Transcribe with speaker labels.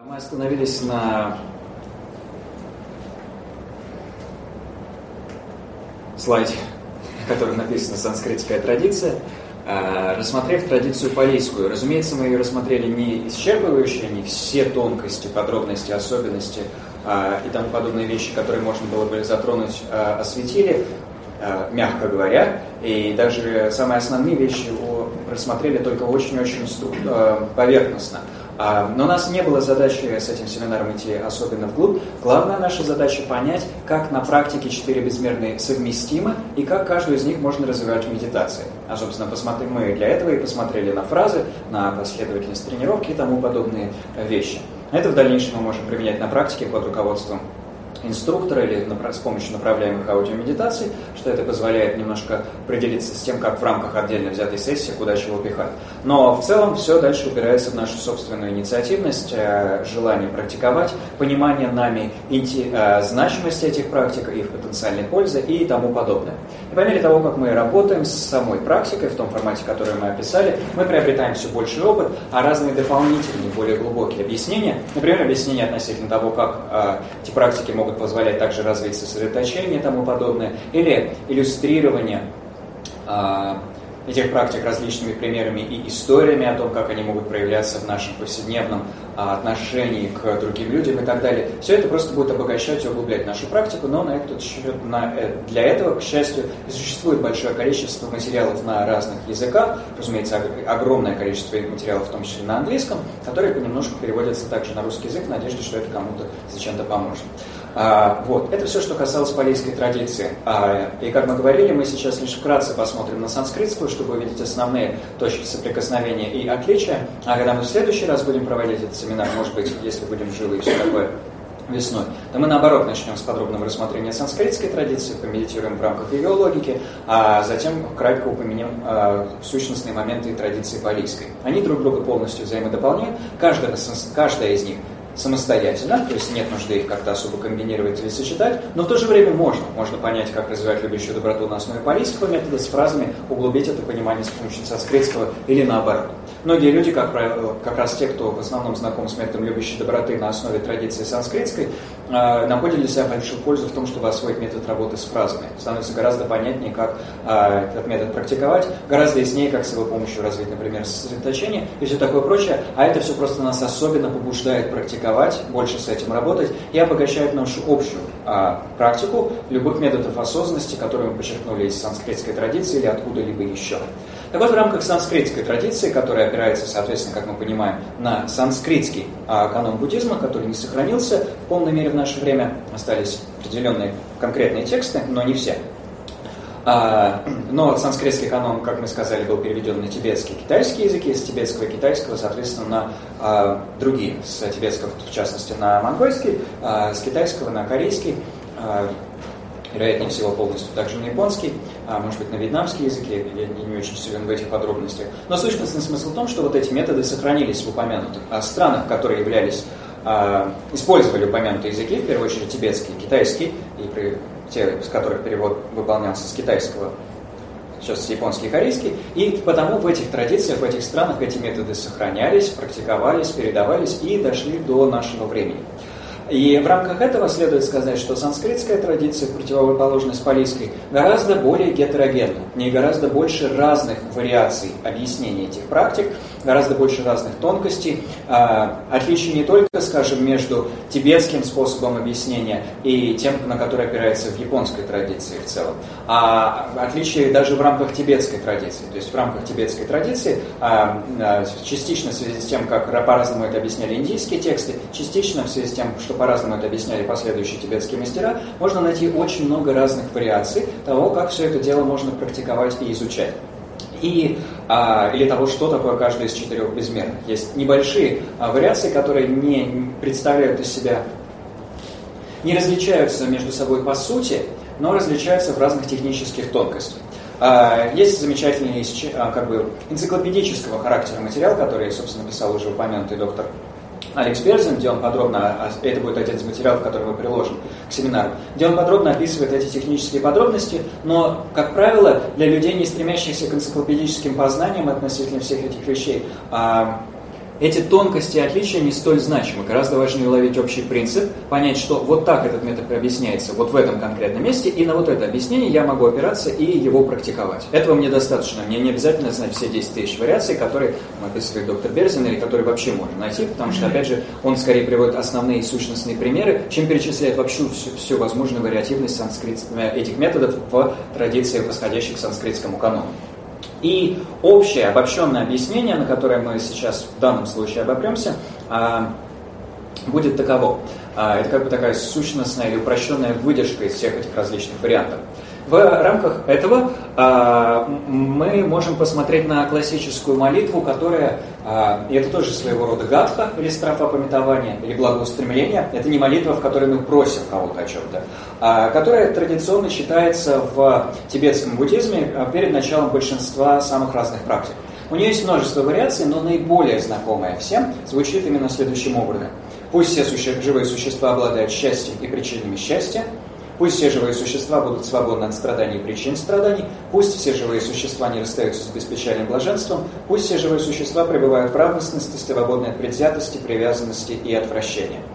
Speaker 1: Мы остановились на слайде, в котором написана санскритская традиция, рассмотрев традицию палийскую. Разумеется, мы ее рассмотрели не исчерпывающе, не все тонкости, подробности, особенности и тому подобные вещи, которые можно было бы затронуть, осветили, мягко говоря, и даже самые основные вещи рассмотрели только очень-очень поверхностно. Но у нас не было задачи с этим семинаром идти особенно вглубь. Главная наша задача понять, как на практике 4 безмерные совместимы и как каждую из них можно развивать в медитации. А, собственно, мы для этого и посмотрели на фразы, на последовательность тренировки и тому подобные вещи. Это в дальнейшем мы можем применять на практике под руководством инструктора или с помощью направляемых аудиомедитаций, что это позволяет немножко определиться с тем, как в рамках отдельно взятой сессии куда чего пихать. Но в целом все дальше упирается в нашу собственную инициативность, желание практиковать, понимание нами значимости этих практик, их потенциальной пользы и тому подобное. И по мере того, как мы работаем с самой практикой в том формате, который мы описали, мы приобретаем все больший опыт, а разные дополнительные, более глубокие объяснения, например, объяснения относительно того, как эти практики могут позволять также развить сосредоточение и тому подобное, или иллюстрирование этих практик различными примерами и историями о том, как они могут проявляться в нашем повседневном отношении к другим людям и так далее. Все это просто будет обогащать и углублять нашу практику, но на этот счет, для этого, к счастью, существует большое количество материалов на разных языках, разумеется, огромное количество материалов, в том числе на английском, которые понемножку переводятся также на русский язык в надежде, что это кому-то зачем-то поможет. Вот. Это все, что касалось палийской традиции. И, как мы говорили, мы сейчас лишь вкратце посмотрим на санскритскую, чтобы увидеть основные точки соприкосновения и отличия. А когда мы в следующий раз будем проводить этот семинар, может быть, если будем живы и все такое весной, то мы, наоборот, начнем с подробного рассмотрения санскритской традиции, помедитируем в рамках ее логики, а затем кратко упомянем сущностные моменты традиции палийской. Они друг друга полностью взаимодополняют, каждая из них самостоятельно, то есть нет нужды их как-то особо комбинировать или сочетать, но в то же время можно понять, как развивать любящую доброту на основе палийского метода, с фразами углубить это понимание с помощью санскритского или наоборот. Многие люди, как правило, как раз те, кто в основном знаком с методом любящей доброты на основе традиции санскритской, находят для себя большую пользу в том, чтобы освоить метод работы с фразами. Становится гораздо понятнее, как этот метод практиковать, гораздо яснее, как с его помощью развить, например, сосредоточение и все такое прочее, а это все просто нас особенно побуждает практиковать, больше с этим работать и обогащает нашу общую практику любых методов осознанности, которые мы подчеркнули из санскритской традиции или откуда-либо еще. Так вот, в рамках санскритской традиции, которая опирается, соответственно, как мы понимаем, на санскритский канон буддизма, который не сохранился в полной мере в наше время, остались определенные конкретные тексты, но не все. Но санскритский канон, как мы сказали, был переведен на тибетский и китайский языки, с тибетского и китайского, соответственно, на другие, с тибетского, в частности, на монгольский, с китайского на корейский, вероятнее всего полностью также на японский, может быть, на вьетнамский язык, я не очень силен в этих подробностях. Но сущностный смысл в том, что вот эти методы сохранились в упомянутых странах, которые использовали упомянутые языки, в первую очередь тибетский и китайский, и те, с которых перевод выполнялся с китайского, сейчас японский и корейский, и потому в этих традициях, в этих странах эти методы сохранялись, практиковались, передавались и дошли до нашего времени. И в рамках этого следует сказать, что санскритская традиция, в противоположность палийской, гораздо более гетерогенна, в ней гораздо больше разных вариаций объяснения этих практик, гораздо больше разных тонкостей, отличий не только, скажем, между тибетским способом объяснения и тем, на который опирается в японской традиции в целом, а отличия даже в рамках тибетской традиции. То есть в рамках тибетской традиции частично в связи с тем, как по-разному это объясняли индийские тексты, частично в связи с тем, что по-разному это объясняли последующие тибетские мастера, можно найти очень много разных вариаций того, как все это дело можно практиковать и изучать. Или того, что такое каждая из 4 безмерных. Есть небольшие вариации, которые не представляют из себя, не различаются между собой по сути, но различаются в разных технических тонкостях. Есть замечательный энциклопедического характера материал, который, собственно, писал уже упомянутый доктор Алекс Берзин, где он подробно, это будет один из материалов, который мы приложим к семинару, где он подробно описывает эти технические подробности, но, как правило, для людей, не стремящихся к энциклопедическим познаниям относительно всех этих вещей, эти тонкости и отличия не столь значимы. Гораздо важнее уловить общий принцип, понять, что вот так этот метод объясняется вот в этом конкретном месте, и на вот это объяснение я могу опираться и его практиковать. Этого мне достаточно. Мне не обязательно знать все 10 тысяч вариаций, которые описывает доктор Берзин, или которые вообще можно найти, потому что, опять же, он скорее приводит основные сущностные примеры, чем перечисляет вообще всю возможную вариативность этих методов в традиции, восходящих к санскритскому канону. И общее обобщенное объяснение, на которое мы сейчас в данном случае обопремся, будет таково. Это как бы такая сущностная или упрощенная выдержка из всех этих различных вариантов. В рамках этого мы можем посмотреть на классическую молитву, которая, и это тоже своего рода гадха, или строфа памятования, или благоустремления. Это не молитва, в которой мы просим кого-то о чем-то, которая традиционно считается в тибетском буддизме перед началом большинства самых разных практик. У нее есть множество вариаций, но наиболее знакомая всем звучит именно следующим образом. Пусть все живые существа обладают счастьем и причинами счастья. Пусть все живые существа будут свободны от страданий и причин страданий. Пусть все живые существа не расстаются с беспечальным блаженством. Пусть все живые существа пребывают в равностности, свободны от предвзятости, привязанности и отвращения.